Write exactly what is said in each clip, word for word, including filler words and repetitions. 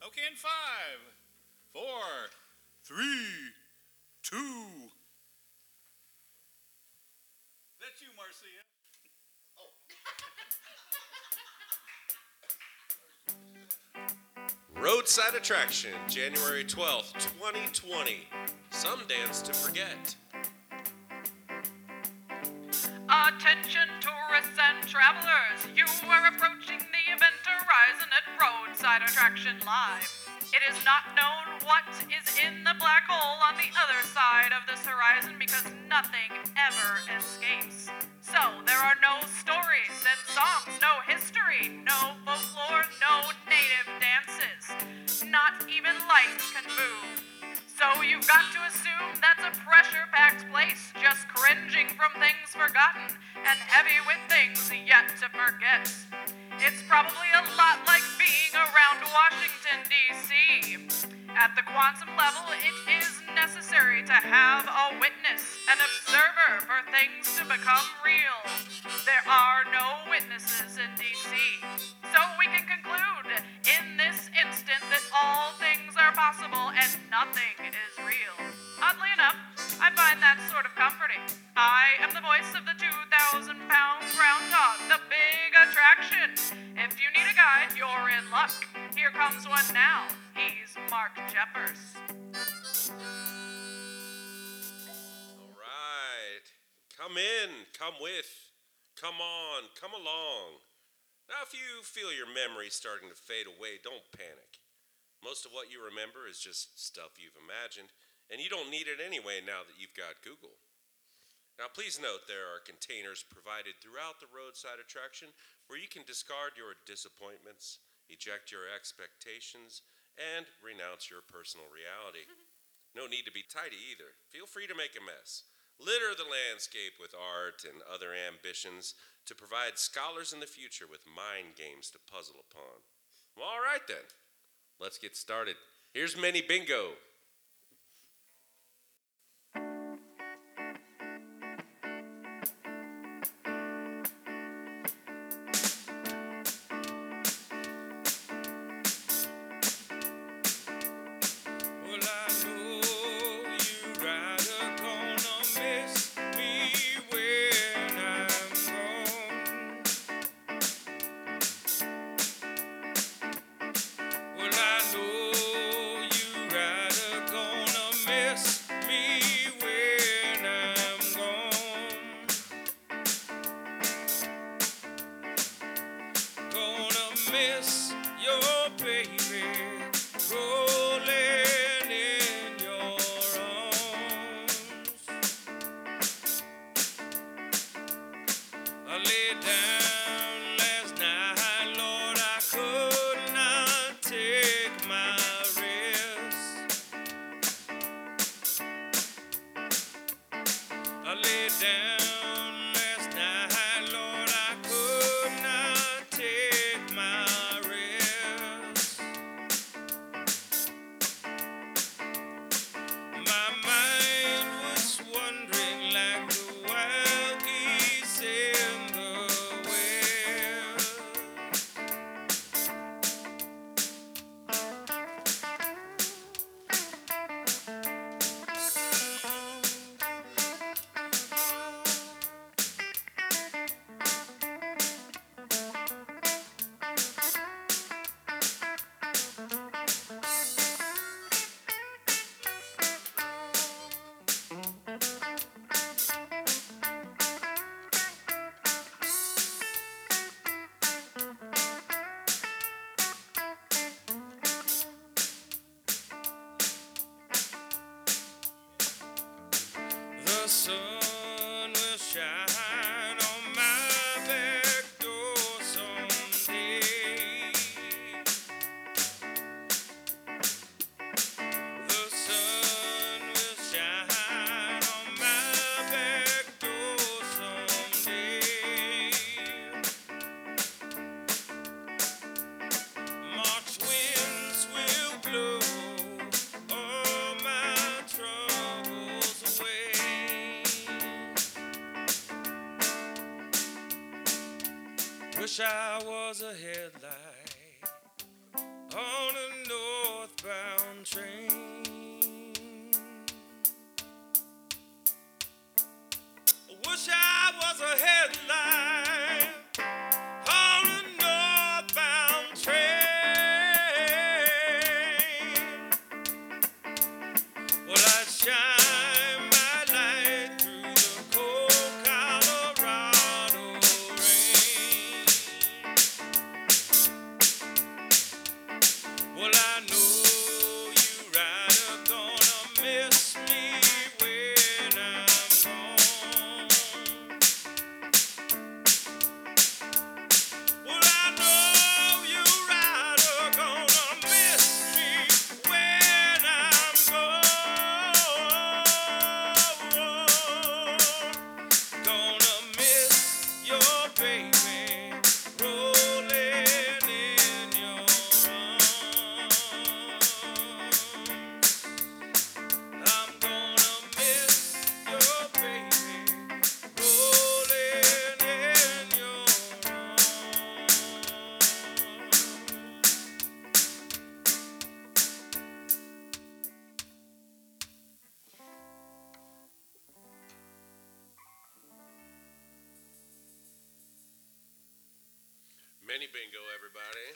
Okay, in five, four, three, two. That's you, Marcia. Roadside Attraction, January twelfth, twenty twenty. Some dance to forget. Attention tourists and travelers, you are approaching the event horizon at Roadside Attraction Live. It is not known what is in the black hole on the other side of this horizon because nothing ever escapes. So there are no stories and songs, no history, no folklore, no native dances. Not even light can move. So you've got to assume that's a pressure-packed place, just cringing from things forgotten and heavy with things yet to forget. It's probably a lot like being around Washington, D C At the quantum level, it is necessary to have a witness, an observer for things to become real. There are no witnesses in D C So we can conclude in this instant that all things are possible and nothing is real. Oddly enough, I find that sort of comforting. I am the voice of the two thousand pound groundhog, the big attraction. If you need a guide, you're in luck. Here comes one now. He's Mark Jeffers. All right. Come in, come with, come on, come along. Now, if you feel your memory starting to fade away, don't panic. Most of what you remember is just stuff you've imagined, and you don't need it anyway now that you've got Google. Now, please note there are containers provided throughout the roadside attraction where you can discard your disappointments, eject your expectations, and renounce your personal reality. No need to be tidy either. Feel free to make a mess. Litter the landscape with art and other ambitions to provide scholars in the future with mind games to puzzle upon. Well, all right then. Let's get started. Here's Mini Bingo. Miss your baby rolling in your arms. I lay down last night, Lord, I could not take my rest. I lay down last night, Lord, I could not take my rest. My mind was wandering like the wild geese in the west. The sun will shine on my back door someday. The sun will shine on my back door someday. March winds will blow all my troubles away. Wish I was a headlight on a Mini bingo, everybody.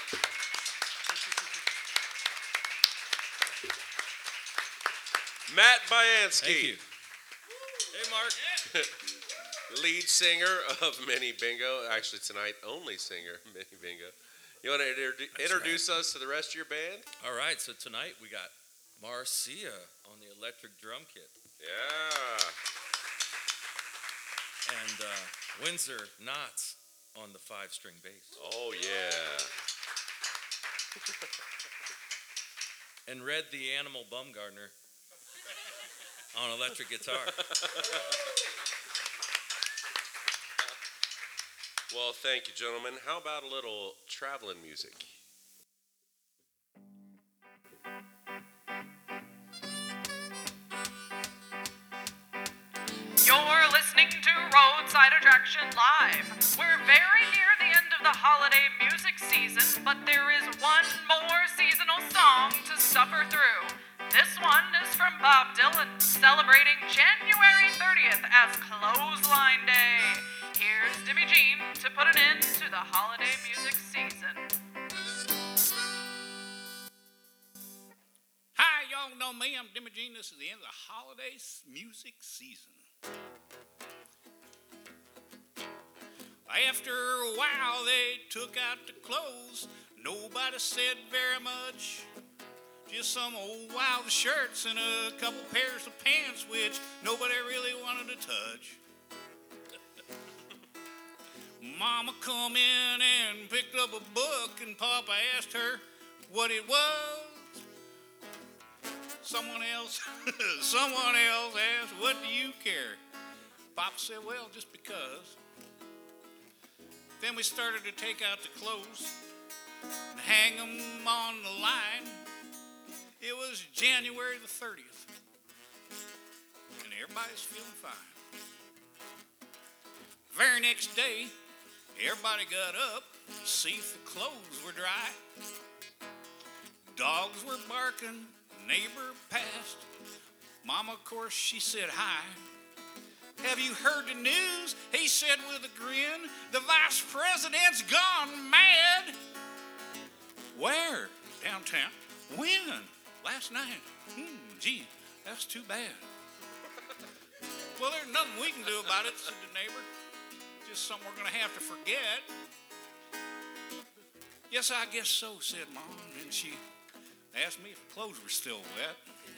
Matt Bianski. Thank you. Hey, Mark. Lead singer of Mini Bingo. Actually, tonight, only singer, Mini Bingo. You want to introdu- introduce right. us to the rest of your band? All right, so tonight we got Marcia on the electric drum kit. Yeah. And uh, Windsor Knotts on the five-string bass. Oh, yeah. And Red the Animal Bumgardner on electric guitar. Well, thank you, gentlemen. How about a little traveling music? You're listening to Roadside Attraction Live. We're very near the end of the holiday music season, but there is one more seasonal song to suffer through. This one is from Bob Dylan, celebrating January thirtieth as Clothesline Day. Here's Dimmy Jean to put an end to the holiday music season. Hi, y'all know me. I'm Dimmy Jean. This is the end of the holiday music season. After a while, they took out the clothes. Nobody said very much. Just some old wild shirts and a couple pairs of pants, which nobody really wanted to touch. Mama come in and picked up a book, and Papa asked her what it was. Someone else, someone else asked, what do you care? Papa said, well, just because. Then we started to take out the clothes and hang them on the line. It was January the thirtieth, and everybody's feeling fine. Very next day, everybody got up to see if the clothes were dry. Dogs were barking, neighbor passed. Mama, of course, she said hi. Have you heard the news? He said with a grin, the vice president's gone mad. Where? Downtown. When? Last night. Hmm, gee, that's too bad. Well, there's nothing we can do about it, said the neighbor. Just something we're going to have to forget. Yes, I guess so, said Mom. And she asked me if the clothes were still wet.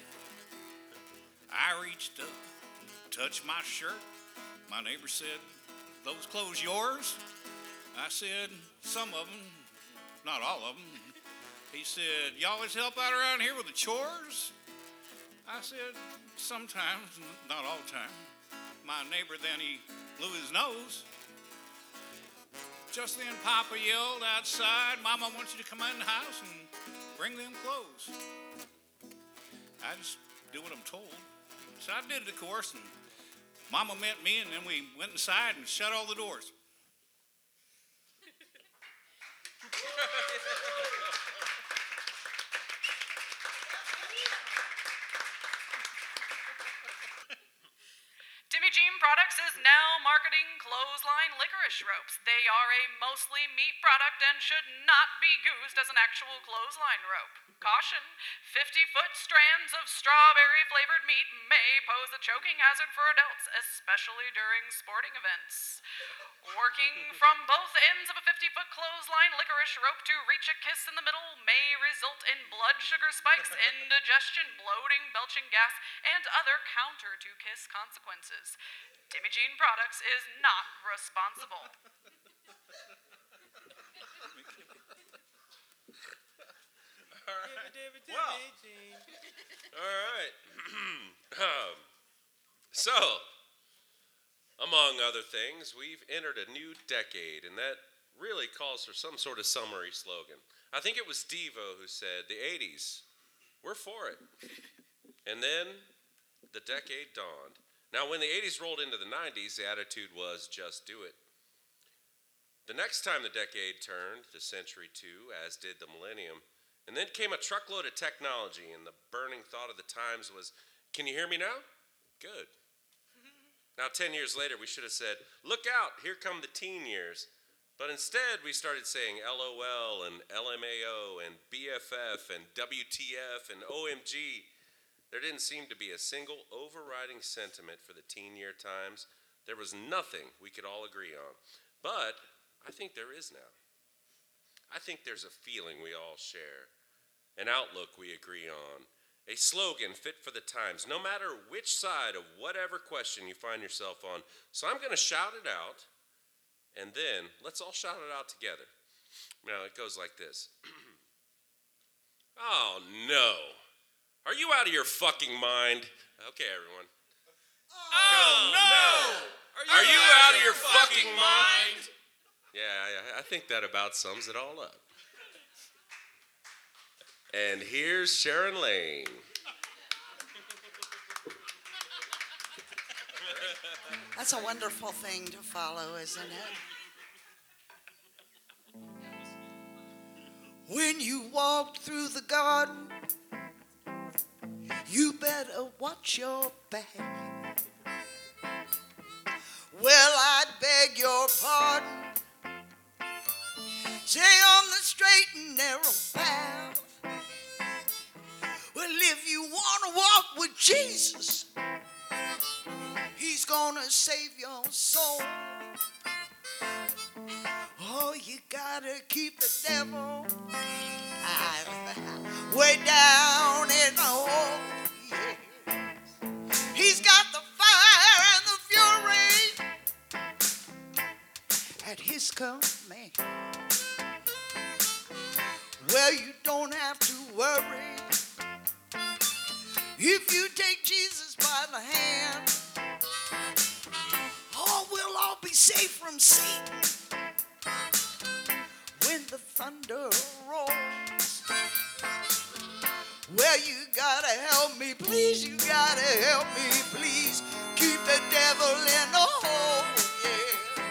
I reached up, touched my shirt. My neighbor said, those clothes yours? I said, some of them, not all of them. He said, you always help out around here with the chores? I said, sometimes, not all the time. My neighbor then, he blew his nose. Just then Papa yelled outside, Mama wants you to come in the house and bring them clothes. I just do what I'm told. So I did it, of course, and Mama met me, and then we went inside and shut all the doors. Dimmy Jean Products is now marketing Clothesline licorice ropes. They are a mostly meat product and should not be used as an actual clothesline rope. Caution, fifty-foot strands of strawberry-flavored meat may pose a choking hazard for adults, especially during sporting events. Working from both ends of a fifty-foot clothesline licorice rope to reach a kiss in the middle may result in blood sugar spikes, indigestion, bloating, belching gas, and other counter-to-kiss consequences. Dimmy Jean Products is not responsible. All right. Well, all right. um, so, among other things, we've entered a new decade, and that really calls for some sort of summary slogan. I think it was Devo who said, the eighties, we're for it. And then the decade dawned. Now, when the eighties rolled into the nineties, the attitude was just do it. The next time the decade turned, the century too, as did the millennium, and then came a truckload of technology, and the burning thought of the times was, can you hear me now? Good. Now, ten years later, we should have said, look out, here come the teen years. But instead, we started saying LOL and L M A O and B F F and W T F and O M G. There didn't seem to be a single overriding sentiment for the teen year times. There was nothing we could all agree on. But I think there is now. I think there's a feeling we all share, an outlook we agree on, a slogan fit for the times, no matter which side of whatever question you find yourself on. So I'm going to shout it out. And then, let's all shout it out together. Now, it goes like this. Oh, no. Are you out of your fucking mind? Okay, everyone. Oh, no! Are you, Are you out, out of your fucking mind? mind? Yeah, I, I think that about sums it all up. And here's Sharon Lane. That's a wonderful thing to follow, isn't it? When you walk through the garden, you better watch your back. Well, I'd beg your pardon. Stay on the straight and narrow path. Well, if you want to walk with Jesus, He's gonna save your soul. Oh, you gotta keep the devil way down in the hole. Yeah. He's got the fire and the fury at his command. Well, you don't have to worry if you take Jesus by the hand. Oh, we'll all be safe from Satan when the thunder rolls. Well, you gotta help me, please. You gotta help me, please. Keep the devil in the hole, yeah.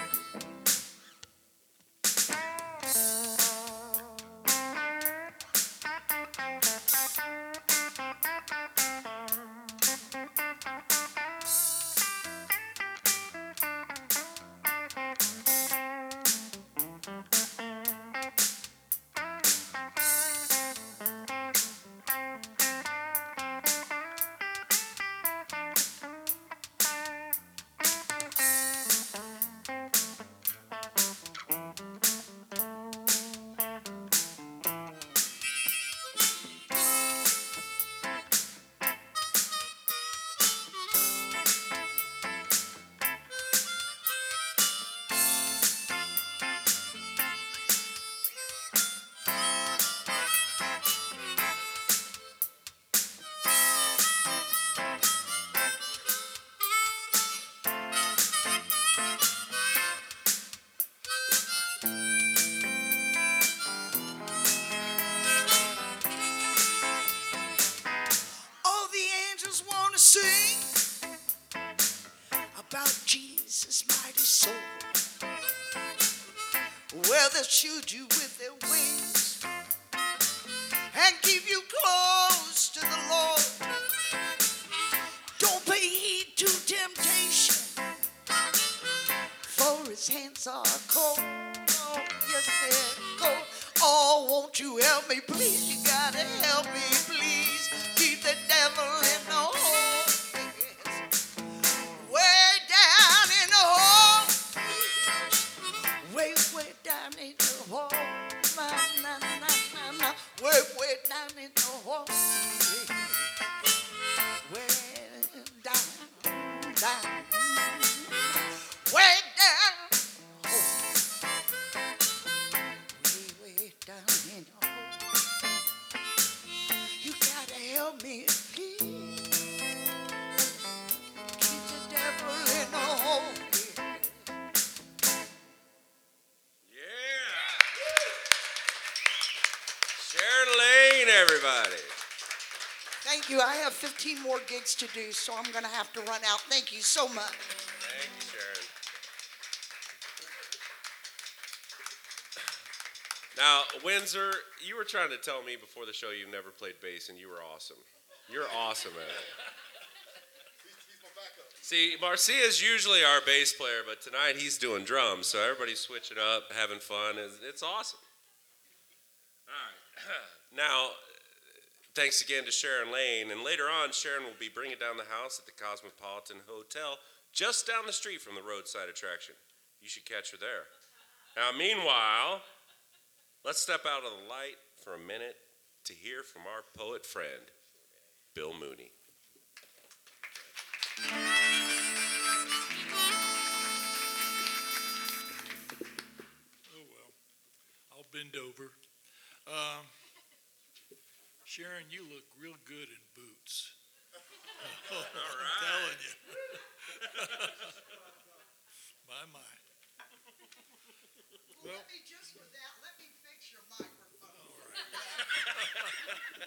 Sing about Jesus' mighty soul. Well, they'll shield you with their wings and keep you close to the Lord. Don't pay heed to temptation, for his hands are cold. Oh, yes, they're cold. Oh, won't you help me, please? You gotta help me, please. Keep the devil in the hole. Way, way down in the hole. Way down, down, way down. Way, way down in the hole. You gotta help me, please. Keep the devil in the hole. Sharon Lane, everybody. Thank you. I have fifteen more gigs to do, so I'm going to have to run out. Thank you so much. Thank you, Sharon. Now, Windsor, you were trying to tell me before the show you never played bass, and you were awesome. You're awesome at it. He's, he's my backup. See, Marcia is usually our bass player, but tonight he's doing drums, so everybody's switching up, having fun. It's, it's awesome. All right. Now, thanks again to Sharon Lane, and later on, Sharon will be bringing down the house at the Cosmopolitan Hotel just down the street from the roadside attraction. You should catch her there. Now, meanwhile, let's step out of the light for a minute to hear from our poet friend, Bill Mooney. Oh, well, I'll bend over. Um, Sharon, you look real good in boots. Oh, All right. I'm telling you. My, my. Well, let me just with that, let me fix your microphone. All right.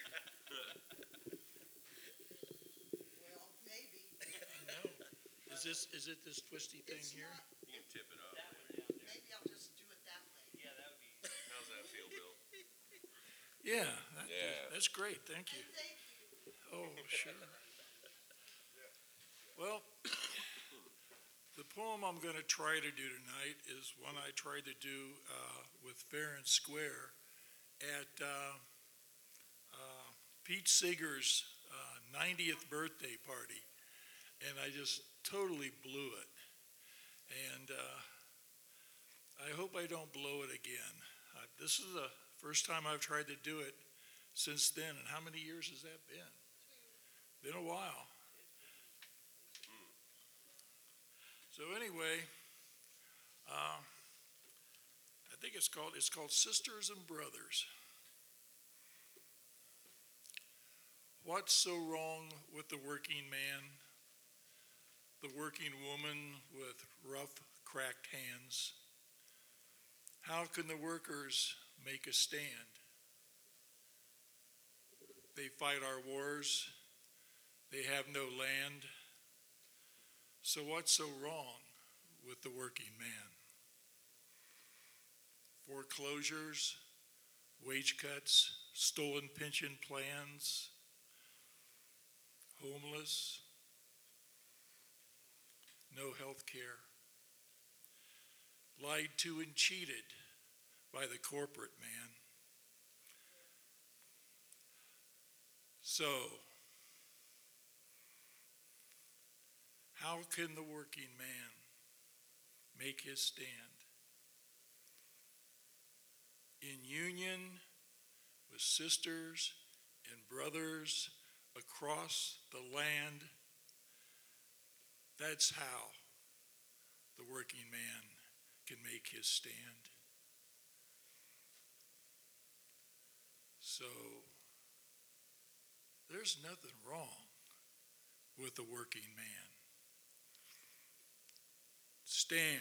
Well, maybe. No. Is this, is it this twisty thing It's here? not. You can tip it up. Maybe I'll just do it that way. How's that feel, Bill? Yeah, that, Yeah. that's great. Thank you. Thank you. Oh, sure. Well, the poem I'm going to try to do tonight is one I tried to do uh, with Fair and Square at uh, uh, Pete Seeger's uh, ninetieth birthday party, and I just totally blew it. And uh, I hope I don't blow it again. Uh, this is the first time I've tried to do it since then, and how many years has that been? Been a while. So anyway, uh, I think it's called it's called Sisters and Brothers. What's so wrong with the working man, the working woman with rough, cracked hands? How can the workers make a stand? They fight our wars. They have no land. So what's so wrong with the working man? Foreclosures, wage cuts, stolen pension plans, homeless, no health care, lied to and cheated by the corporate man. So, how can the working man make his stand? In union with sisters and brothers across the land, that's how the working man can make his stand. So, there's nothing wrong with the working man. Stand,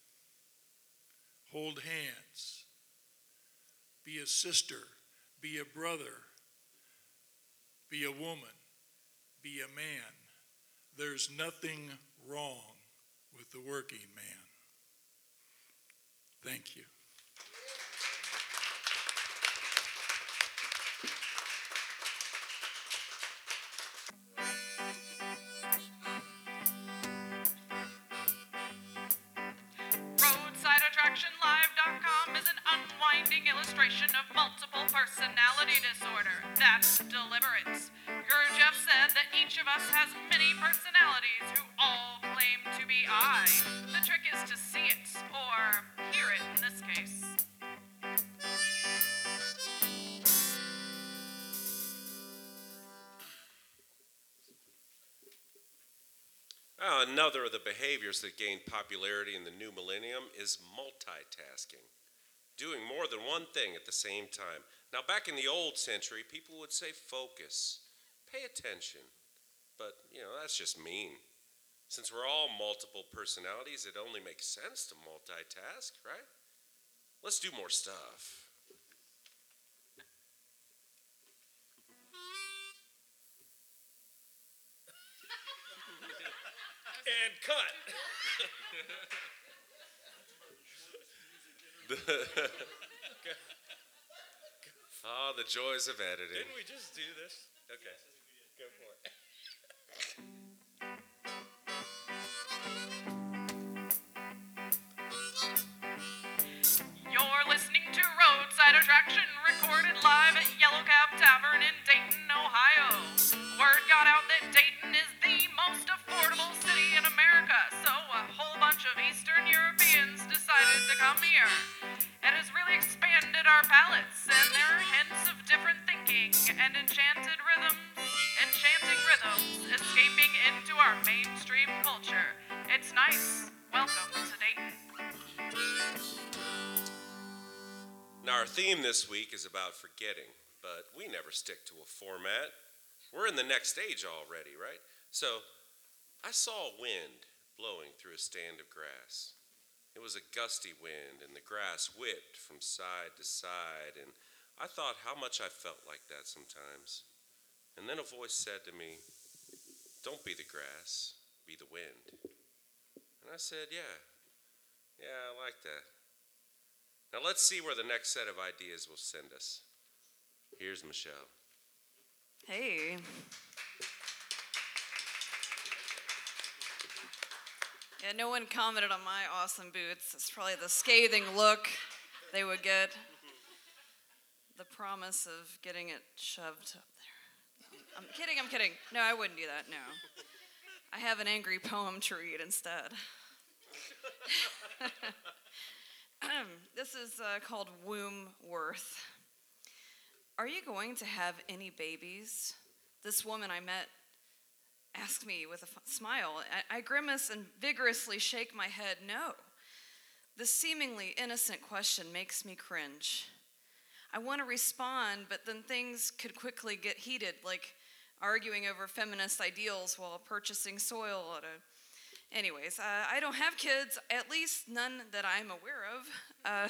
hold hands, be a sister, be a brother, be a woman, be a man. There's nothing wrong with the working man. Thank you. roadside attraction live dot com is an unwinding illustration of multiple personality disorder. That's deliverance. Gurdjieff said that each of us has many personalities who all claim to be I. The trick is to see it, or hear it in this case. Uh, another of the behaviors that gained popularity in the new millennium is multitasking, doing more than one thing at the same time. Now, back in the old century, people would say focus, pay attention, but, you know, that's just mean. Since we're all multiple personalities, it only makes sense to multitask, right? Let's do more stuff. And cut. Ah, the joys of editing. Didn't we just do this? Okay, go for it. Roadside Attraction recorded live at Yellow Cab Tavern in Dayton, Ohio. Word got out that Dayton is the most affordable city in America, so a whole bunch of Eastern Europeans decided to come here. It has really expanded our palates, and there are hints of different thinking and enchanted rhythms, enchanting rhythms escaping into our mainstream culture. It's nice. Welcome to Dayton. Now, our theme this week is about forgetting, but we never stick to a format. We're in the next stage already, right? So, I saw a wind blowing through a stand of grass. It was a gusty wind, and the grass whipped from side to side, and I thought how much I felt like that sometimes. And then a voice said to me, "Don't be the grass, be the wind." And I said, yeah, yeah, I like that. Now let's see where the next set of ideas will send us. Here's Michelle. Hey. Yeah, no one commented on my awesome boots. It's probably the scathing look they would get. The promise of getting it shoved up there. I'm kidding, I'm kidding. No, I wouldn't do that, no. I have an angry poem to read instead. This is uh, called Womb Worth. Are you going to have any babies? This woman I met asked me with a f- smile. I, I grimace and vigorously shake my head no. This seemingly innocent question makes me cringe. I want to respond, but then things could quickly get heated, like arguing over feminist ideals while purchasing soil at a Anyways, uh, I don't have kids, at least none that I'm aware of. Uh,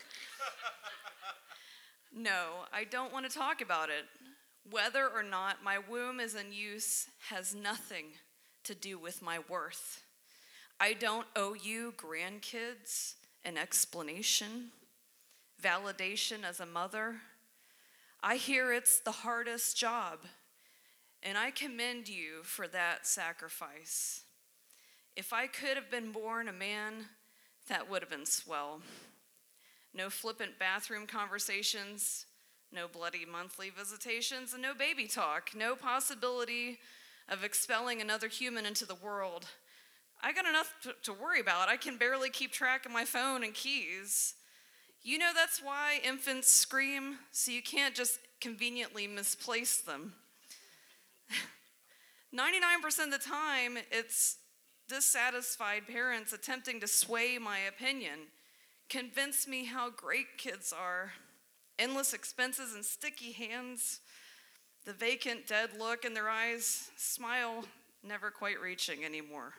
no, I don't want to talk about it. Whether or not my womb is in use has nothing to do with my worth. I don't owe you grandkids an explanation, validation as a mother. I hear it's the hardest job, and I commend you for that sacrifice. If I could have been born a man, that would have been swell. No flippant bathroom conversations, no bloody monthly visitations, and no baby talk, no possibility of expelling another human into the world. I got enough to, to worry about. I can barely keep track of my phone and keys. You know that's why infants scream, so you can't just conveniently misplace them. ninety-nine percent of the time, it's dissatisfied parents attempting to sway my opinion, convince me how great kids are, endless expenses and sticky hands, the vacant, dead look in their eyes, smile never quite reaching anymore.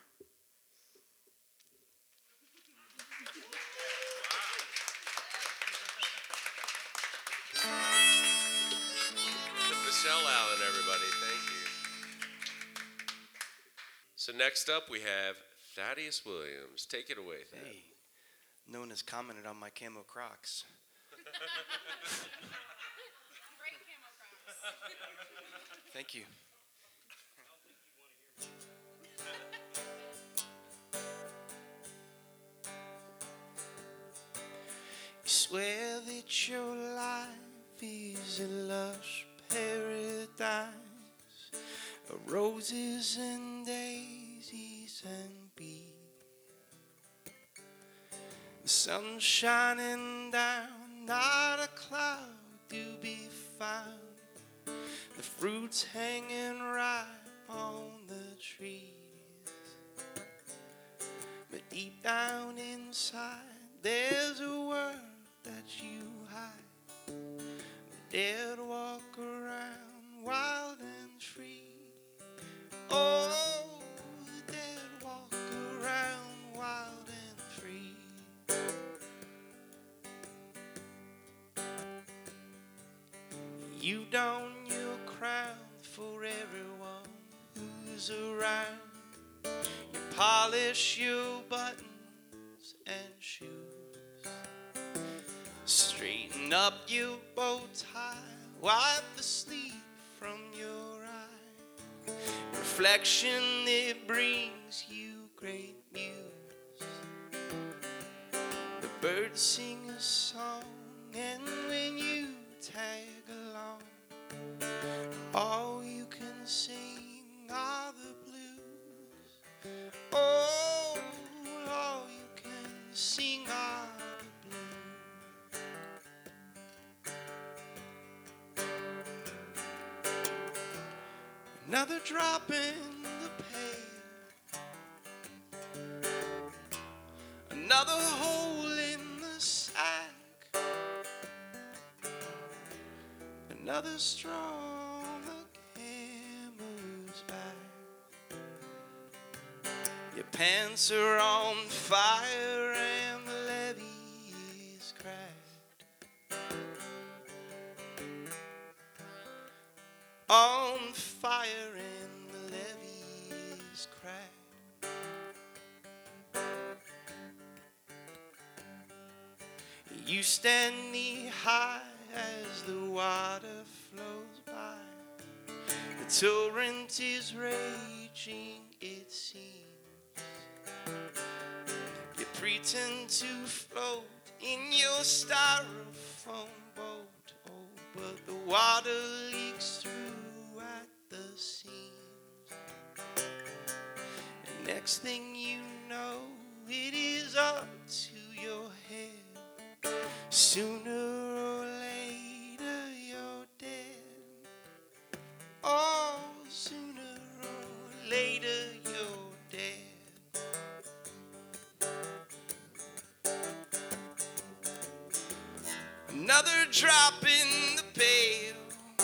Michelle Allen, everybody. Thank you. So next up, we have Thaddeus Williams. Take it away, Thad. Hey, no one has commented on my camo Crocs. Great camo Crocs. Thank you. You swear that your life is a lush paradise of roses and daisies and bees. The sun shining down, not a cloud to be found. The fruits hanging ripe on the trees. But deep down inside, there's a world that you hide. The dead walk around wild and free. Oh, the dead walk around wild and free. You don your crown for everyone who's around. You polish your buttons and shoes. Straighten up your bow tie, wipe the sleep from your eye. Reflection, it brings you great news. The birds sing a song and when you tag along, all you can sing are the blues. Oh, all you can sing are the blues. Another drop in the pail, another hole in the sack, another straw on the camel's back. Your pants are on fire and the levee is cracked. On fire and the levee is cracked. You stand knee high as the water flows by. The torrent is raging, it seems. You pretend to float in your styrofoam boat, oh, but the water leaks through at the seams. And next thing you know, it is up to your head. Sooner or later you're dead. Oh, sooner or later you're dead. Another drop in the pail,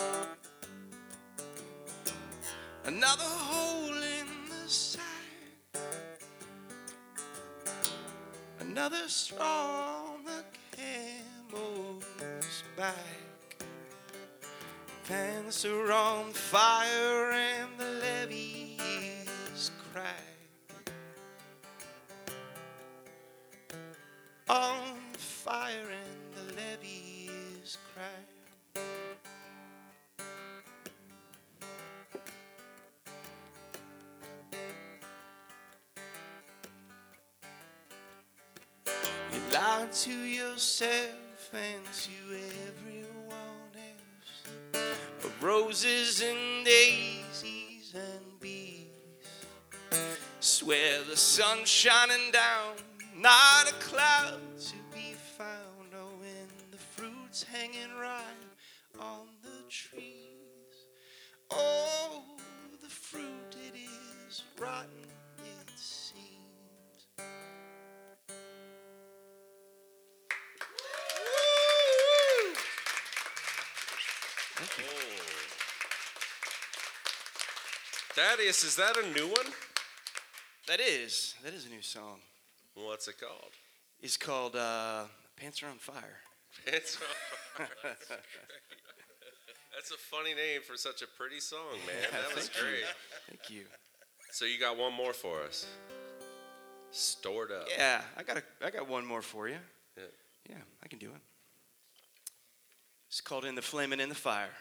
another hole in the sack, another straw on the camel's back. Pants are on fire and the levee is cracked. On fire and the levee is cracked. You lie to yourself and to everyone else of roses and daisies and bees. Swear the sun's shining down, not a cloud to be found. Oh, and the fruit's hanging ripe on the trees. Oh, the fruit, it is rotten, it seems. Woo! Thank you. Oh. Thaddeus, is that a new one? That is, that is a new song. What's it called? It's called uh, Pants Are on Fire. Pants Are on Fire. That's great. That's a funny name for such a pretty song, man. Yeah, that was thank great. you. Thank you. So you got one more for us. Stored up. Yeah, I got a, I got one more for you. Yeah. Yeah, I can do it. It's called In the Flamin' in the Fire.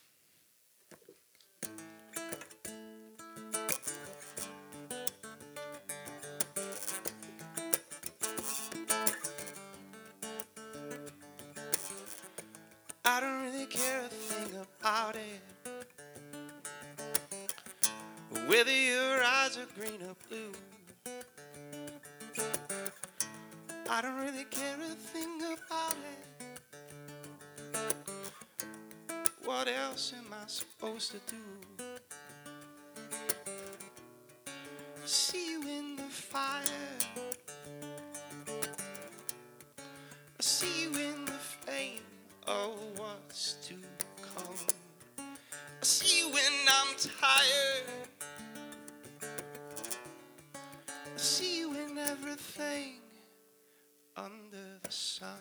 I don't really care a thing about it, whether your eyes are green or blue. I don't really care a thing about it. What else am I supposed to do? See you in the fire, I see you in the flame. Oh, what's to come? I see you when I'm tired, I see you in everything under the sun.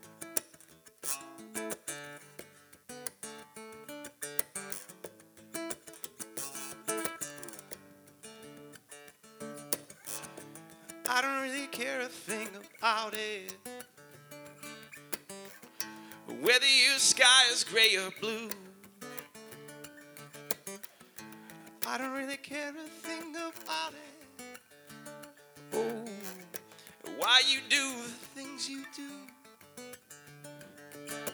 I don't really care a thing about it, whether your sky is gray or blue. I don't really care a thing about it. Oh, why you do the things you do.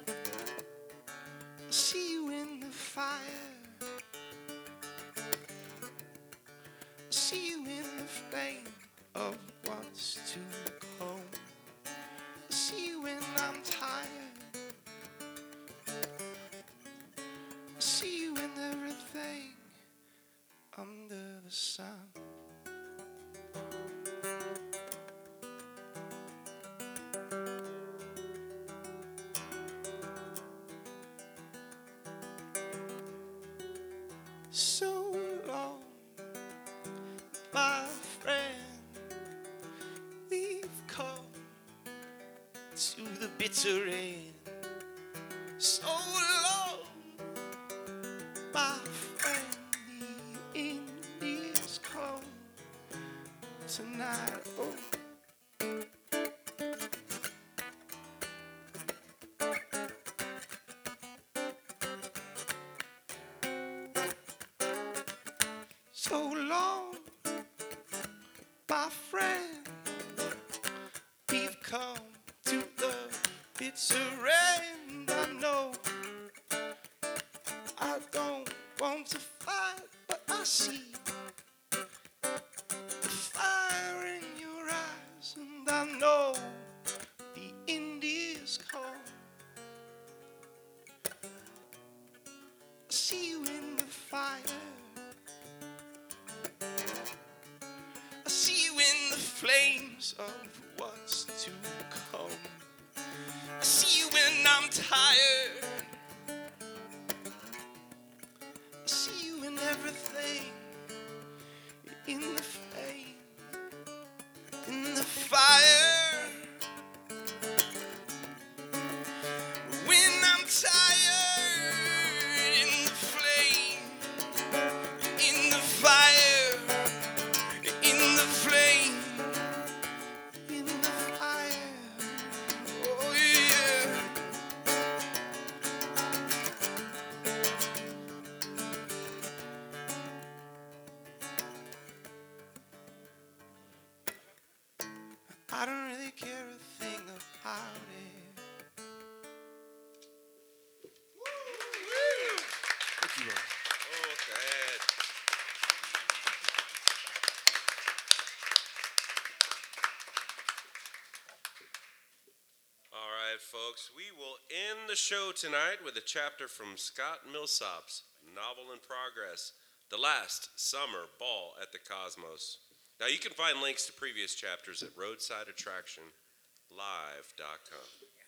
under the sun. So long, my friend, we've come to the bitter end. So long, my friend, the end is come tonight. Oh. So long, my friend, we've come to the bitter end. I know I don't want to fight, but I see the fire in your eyes, and I know the end is come. I see you in the fire. I see you in the flames of what's to come. I see you when I'm tired. I see you in everything. In the flame, in the fire. When I'm tired, in the flame, in the fire. In the flame, in the fire, oh yeah. I don't really care a thing about it. Thank you all. Oh, good. All right, folks, we will end the show tonight with a chapter from Scott Millsop's novel in progress, The Last Summer Ball at the Cosmos. Now, you can find links to previous chapters at roadside attraction live dot com.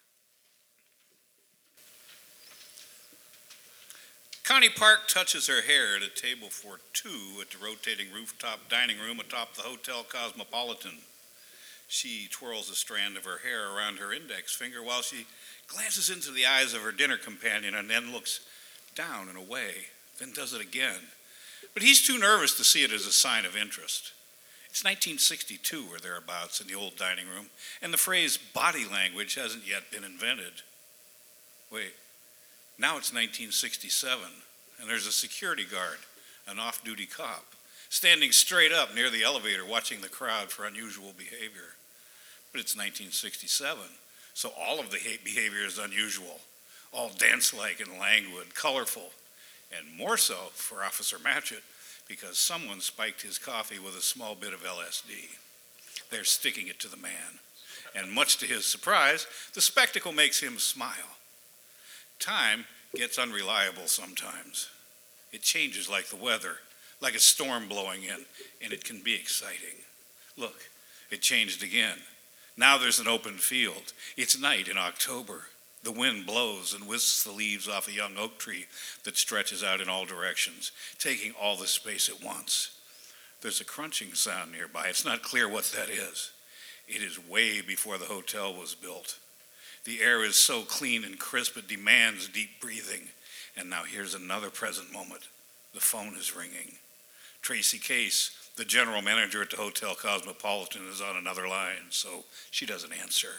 Connie Park touches her hair at a table for two at the rotating rooftop dining room atop the Hotel Cosmopolitan. She twirls a strand of her hair around her index finger while she glances into the eyes of her dinner companion and then looks down and away, then does it again. But he's too nervous to see it as a sign of interest. It's nineteen sixty-two or thereabouts in the old dining room, and the phrase body language hasn't yet been invented. Wait, now it's nineteen sixty-seven, and there's a security guard, an off-duty cop, standing straight up near the elevator watching the crowd for unusual behavior. But it's nineteen sixty-seven, so all of the behavior is unusual, all dance-like and languid, colorful, and more so for Officer Matchett, because someone spiked his coffee with a small bit of L S D. They're sticking it to the man, and much to his surprise, the spectacle makes him smile. Time gets unreliable sometimes. It changes like the weather, like a storm blowing in, and it can be exciting. Look, it changed again. Now there's an open field. It's night in October. The wind blows and whisks the leaves off a young oak tree that stretches out in all directions, taking all the space at once. There's a crunching sound nearby. It's not clear what that is. It is way before the hotel was built. The air is so clean and crisp it demands deep breathing. And now here's another present moment. The phone is ringing. Tracy Case, the general manager at the Hotel Cosmopolitan, is on another line, so she doesn't answer.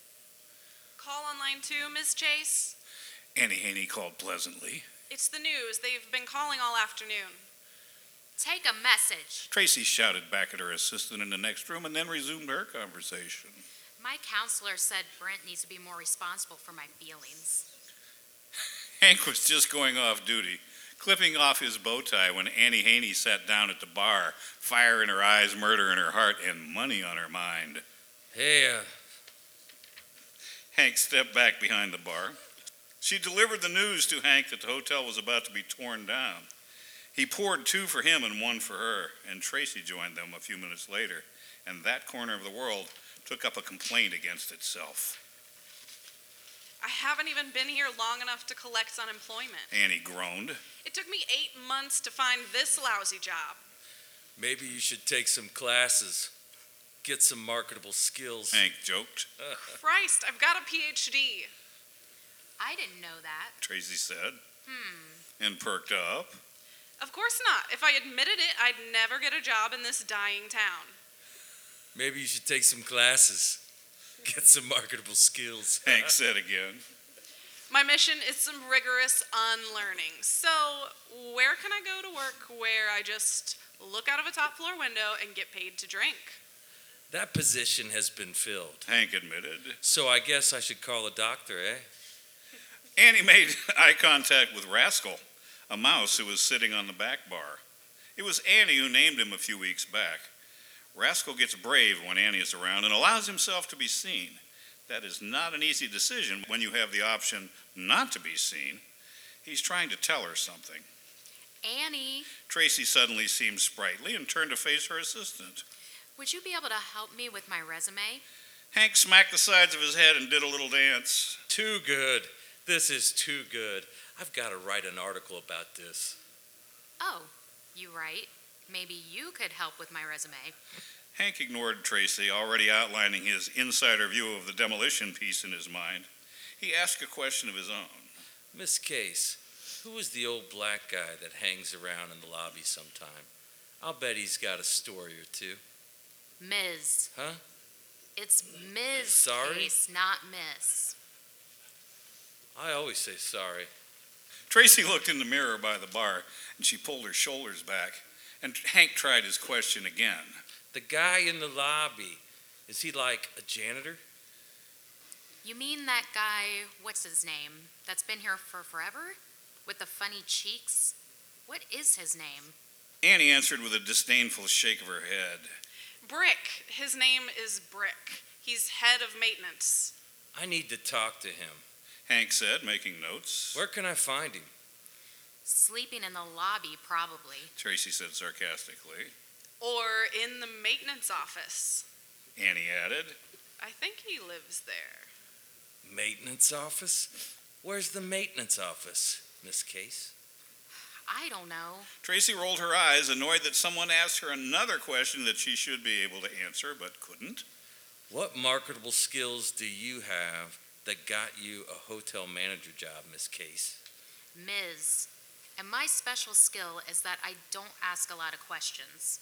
Call on line two, Miss Chase. Annie Haney called pleasantly. It's the news. They've been calling all afternoon. Take a message. Tracy shouted back at her assistant in the next room and then resumed her conversation. My counselor said Brent needs to be more responsible for my feelings. Hank was just going off duty, clipping off his bow tie when Annie Haney sat down at the bar, fire in her eyes, murder in her heart, and money on her mind. Hey, uh, Hank stepped back behind the bar. She delivered the news to Hank that the hotel was about to be torn down. He poured two for him and one for her, and Tracy joined them a few minutes later, and that corner of the world took up a complaint against itself. I haven't even been here long enough to collect unemployment. Annie groaned. It took me eight months to find this lousy job. Maybe you should take some classes, get some marketable skills. Hank joked. Christ, I've got a P H D. I didn't know that. Tracy said, Hmm. and perked up. Of course not. If I admitted it, I'd never get a job in this dying town. Maybe you should take some classes, get some marketable skills. Hank said again. My mission is some rigorous unlearning. So, where can I go to work where I just look out of a top floor window and get paid to drink? That position has been filled. Hank admitted. So I guess I should call a doctor, eh? Annie made eye contact with Rascal, a mouse who was sitting on the back bar. It was Annie who named him a few weeks back. Rascal gets brave when Annie is around and allows himself to be seen. That is not an easy decision when you have the option not to be seen. He's trying to tell her something. Annie, Tracy suddenly seemed sprightly and turned to face her assistant. would you be able to help me with my resume? Hank smacked the sides of his head and did a little dance. Too good. This is too good. I've got to write an article about this. Oh, you right. Maybe you could help with my resume. Hank ignored Tracy, already outlining his insider view of the demolition piece in his mind. He asked a question of his own. Miss Case, who is the old black guy that hangs around in the lobby sometime? I'll bet he's got a story or two. Miz. Huh? It's Miz Sorry? Case, not Miss. I always say sorry. Tracy looked in the mirror by the bar, and she pulled her shoulders back, and Hank tried his question again. The guy in the lobby, is he like a janitor? You mean that guy, what's his name, that's been here for forever? With the funny cheeks? What is his name? Annie answered with a disdainful shake of her head. Brick. His name is Brick. He's head of maintenance. I need to talk to him. Hank said, making notes. Where can I find him? Sleeping in the lobby, probably. Tracy said sarcastically. Or in the maintenance office. Annie added. I think he lives there. Maintenance office? Where's the maintenance office, Miss Case? I don't know. Tracy rolled her eyes, annoyed that someone asked her another question that she should be able to answer, but couldn't. What marketable skills do you have that got you a hotel manager job, Miss Case? Miz. And my special skill is that I don't ask a lot of questions.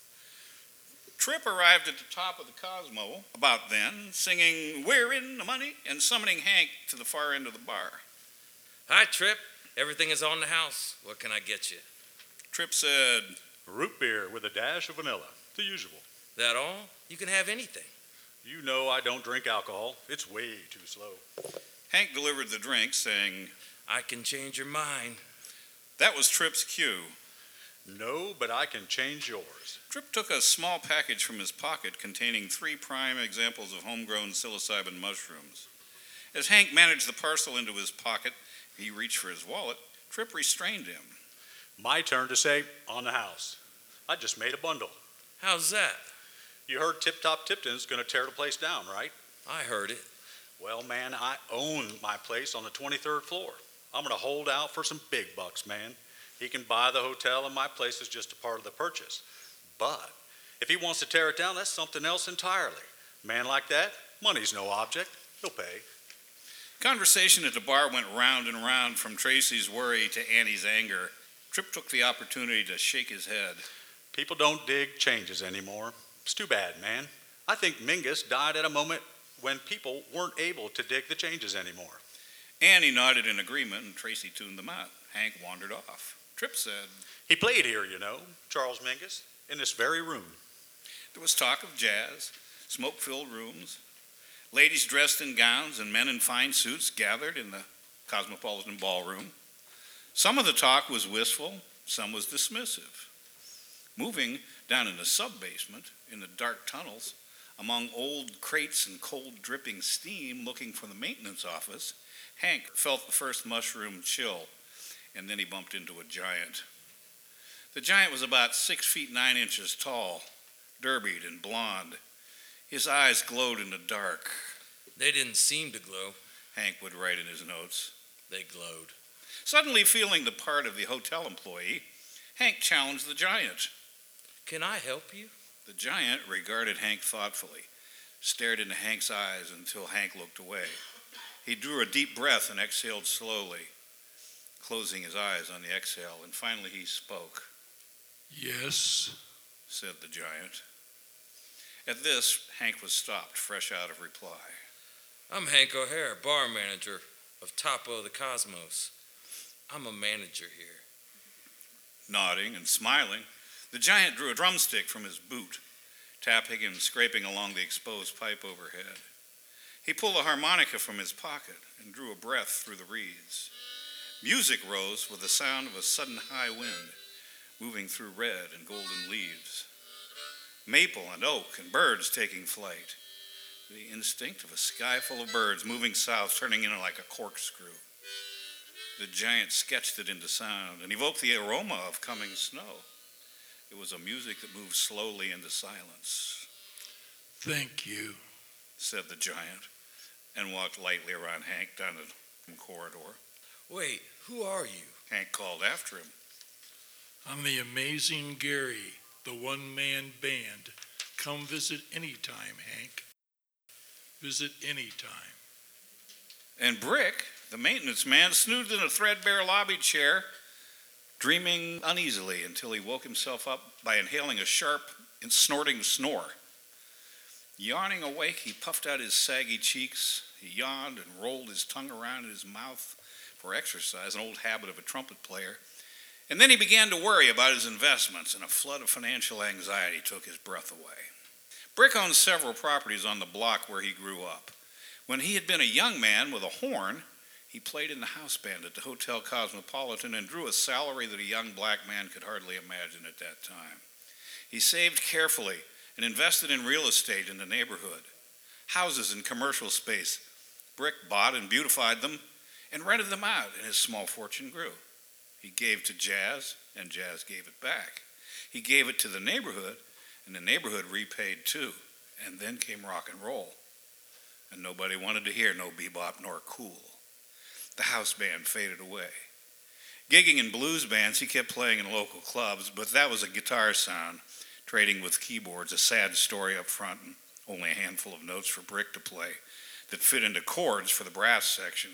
Tripp arrived at the top of the Cosmo about then, singing We're in the Money and summoning Hank to the far end of the bar. Hi, Tripp. Everything is on the house. What can I get you? Tripp said, Root beer with a dash of vanilla, the usual. That all? You can have anything. You know I don't drink alcohol. It's way too slow. Hank delivered the drink, saying, I can change your mind. That was Tripp's cue. No, but I can change yours. Tripp took a small package from his pocket containing three prime examples of homegrown psilocybin mushrooms. As Hank managed the parcel into his pocket, he reached for his wallet. Tripp restrained him. My turn to say, on the house. I just made a bundle. How's that? You heard Tip Top Tipton's going to tear the place down, right? I heard it. Well, man, I own my place on the twenty-third floor. I'm going to hold out for some big bucks, man. He can buy the hotel, and my place is just a part of the purchase. But if he wants to tear it down, that's something else entirely. A man like that, money's no object. He'll pay. Conversation at the bar went round and round, from Tracy's worry to Annie's anger. Tripp took the opportunity to shake his head. People don't dig changes anymore. It's too bad, man. I think Mingus died at a moment when people weren't able to dig the changes anymore. Annie nodded in agreement, and Tracy tuned them out. Hank wandered off. Tripp said, He played here, you know, Charles Mingus, in this very room. There was talk of jazz, smoke-filled rooms. Ladies dressed in gowns and men in fine suits gathered in the Cosmopolitan Ballroom. Some of the talk was wistful, some was dismissive. Moving down in the sub-basement, in the dark tunnels, among old crates and cold dripping steam looking for the maintenance office, Hank felt the first mushroom chill, and then he bumped into a giant. The giant was about six feet nine inches tall, derbied and blond. His eyes glowed in the dark. They didn't seem to glow. Hank would write in his notes. They glowed. Suddenly feeling the part of the hotel employee, Hank challenged the giant. Can I help you? The giant regarded Hank thoughtfully, stared into Hank's eyes until Hank looked away. He drew a deep breath and exhaled slowly, closing his eyes on the exhale, and finally he spoke. Yes, said the giant. At this, Hank was stopped, fresh out of reply. I'm Hank O'Hare, bar manager of Topo the Cosmos. I'm a manager here. Nodding and smiling, the giant drew a drumstick from his boot, tapping and scraping along the exposed pipe overhead. He pulled a harmonica from his pocket and drew a breath through the reeds. Music rose with the sound of a sudden high wind, moving through red and golden leaves. Maple and oak and birds taking flight. The instinct of a sky full of birds moving south, turning in like a corkscrew. The giant sketched it into sound and evoked the aroma of coming snow. It was a music that moved slowly into silence. Thank you, said the giant, and walked lightly around Hank down the corridor. Wait, who are you? Hank called after him. I'm the amazing Gary, the one-man band. Come visit anytime, Hank. Visit anytime. And Brick, the maintenance man, snoozed in a threadbare lobby chair, dreaming uneasily until he woke himself up by inhaling a sharp and snorting snore. Yawning awake, he puffed out his saggy cheeks. He yawned and rolled his tongue around in his mouth for exercise, an old habit of a trumpet player. And then he began to worry about his investments, and a flood of financial anxiety took his breath away. Brick owned several properties on the block where he grew up. When he had been a young man with a horn, he played in the house band at the Hotel Cosmopolitan and drew a salary that a young black man could hardly imagine at that time. He saved carefully and invested in real estate in the neighborhood. Houses and commercial space. Brick bought and beautified them and rented them out, and his small fortune grew. He gave to jazz, and jazz gave it back. He gave it to the neighborhood, and the neighborhood repaid too. And then came rock and roll. And nobody wanted to hear no bebop nor cool. The house band faded away. Gigging in blues bands, he kept playing in local clubs, but that was a guitar sound, trading with keyboards, a sad story up front, and only a handful of notes for Brick to play that fit into chords for the brass section.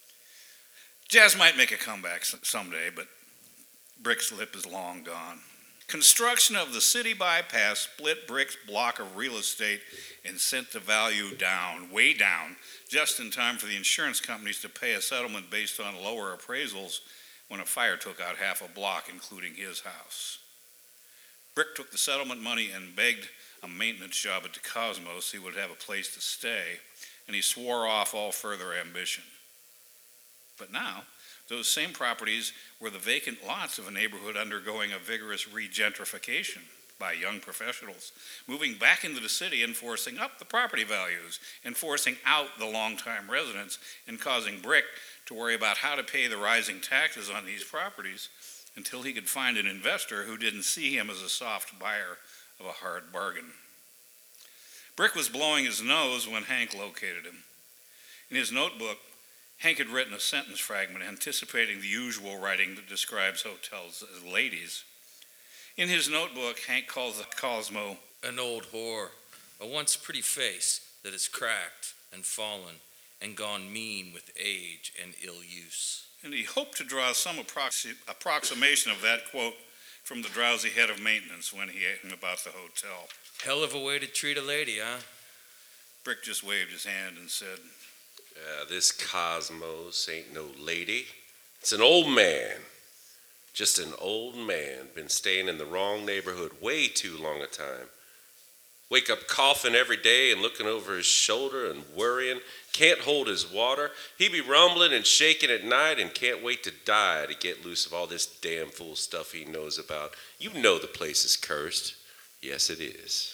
Jazz might make a comeback someday, but Brick's lip is long gone. Construction of the city bypass split Brick's block of real estate and sent the value down, way down, just in time for the insurance companies to pay a settlement based on lower appraisals when a fire took out half a block, including his house. Brick took the settlement money and begged a maintenance job at the Cosmos he would have a place to stay, and he swore off all further ambition. But now, those same properties were the vacant lots of a neighborhood undergoing a vigorous regentrification by young professionals, moving back into the city and forcing up the property values and forcing out the longtime residents and causing Brick to worry about how to pay the rising taxes on these properties until he could find an investor who didn't see him as a soft buyer of a hard bargain. Brick was blowing his nose when Hank located him. In his notebook, Hank had written a sentence fragment anticipating the usual writing that describes hotels as ladies. In his notebook, Hank calls the Cosmo an old whore, a once pretty face that is cracked and fallen and gone mean with age and ill use. And he hoped to draw some approxi- approximation of that quote from the drowsy head of maintenance when he asked him about the hotel. Hell of a way to treat a lady, huh? Brick just waved his hand and said, Uh, this Cosmos ain't no lady. It's an old man. Just an old man. Been staying in the wrong neighborhood way too long a time. Wake up coughing every day and looking over his shoulder and worrying. Can't hold his water. He be rumbling and shaking at night and can't wait to die to get loose of all this damn fool stuff he knows about. You know the place is cursed. Yes, it is.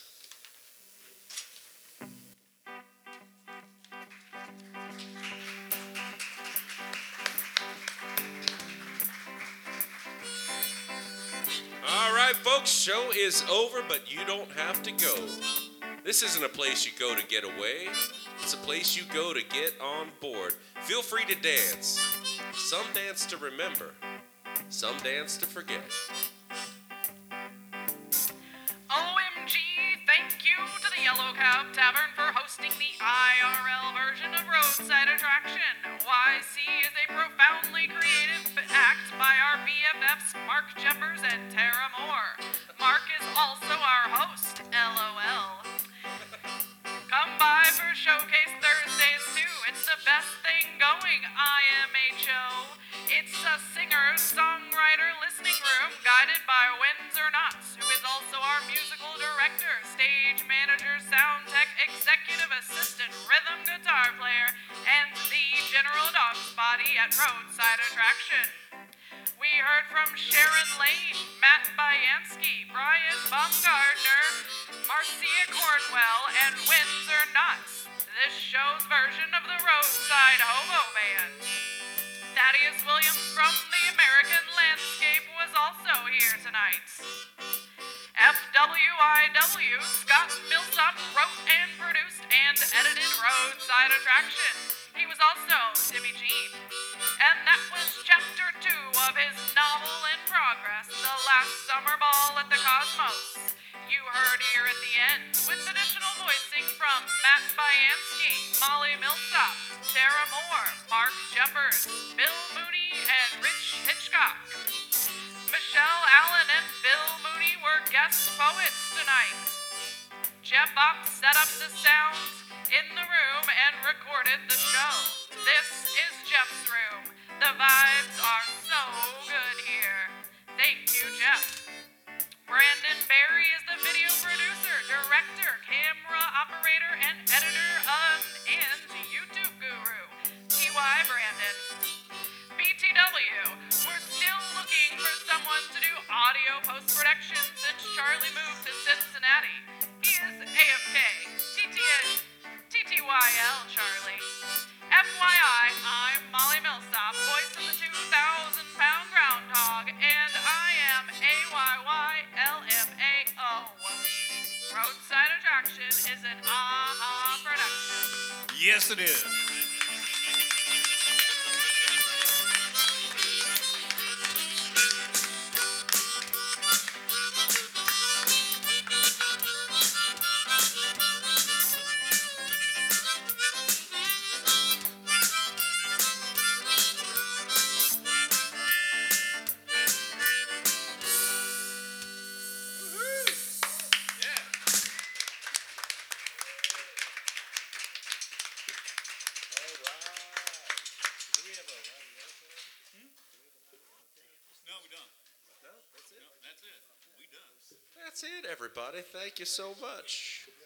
right, folks, show is over, but you don't have to go. This isn't a place you go to get away. It's a place you go to get on board. Feel free to dance. Some dance to remember. Some dance to forget. O M G, thank you to the Yellow Cab Tavern for hosting the I R L version of Roadside Attraction. Y C is a profoundly creative act by our B F Fs Mark Jeffers and Tara Moore. Mark is also our host, LOL. Come by for Showcase Thursdays too. It's the best thing going, I M H O. It's a singer-songwriter listening room guided by Windsor Knotts, who is also our musical director, stage manager, sound tech, executive assistant, rhythm guitar player, and the general dog's body at Roadside Attraction. We heard from Sharon Lane, Matt Bayansky, Brian Baumgardner, Marcia Cornwell, and Windsor Knotts. This show's version of the Roadside Hobo Band. Thaddeus Williams from the American Landscape was also here tonight. F W I W, Scott Millsop wrote and produced and edited Roadside Attraction. He was also Timmy Jean. And that was chapter two of his novel in progress, The Last Summer Ball at the Cosmos. You heard here at the end, with additional voicing from Matt Bayansky, Molly Millsop, Tara Moore, Mark Jeffers, Bill Mooney, and Rich Hitchcock. Michelle Allen and Bill Mooney were guest poets tonight. Jeff Opp set up the sounds in the room and recorded the show. This is Jeff's room. The vibes are so good here. Thank you, Jeff. Brandon Barry is the video producer, director, camera operator, and editor of and YouTube guru. T Y Brandon. B T W, we're still looking for someone to do audio post-production since Charlie moved to Cincinnati. He is A F K. T T Y L, Charlie. F Y I, I'm Molly Millsop, voice of the two thousand pound groundhog, and I am A Y Y L M A O. Roadside Attraction is an AHA production. Yes, it is. That's it, everybody. Thank you so much.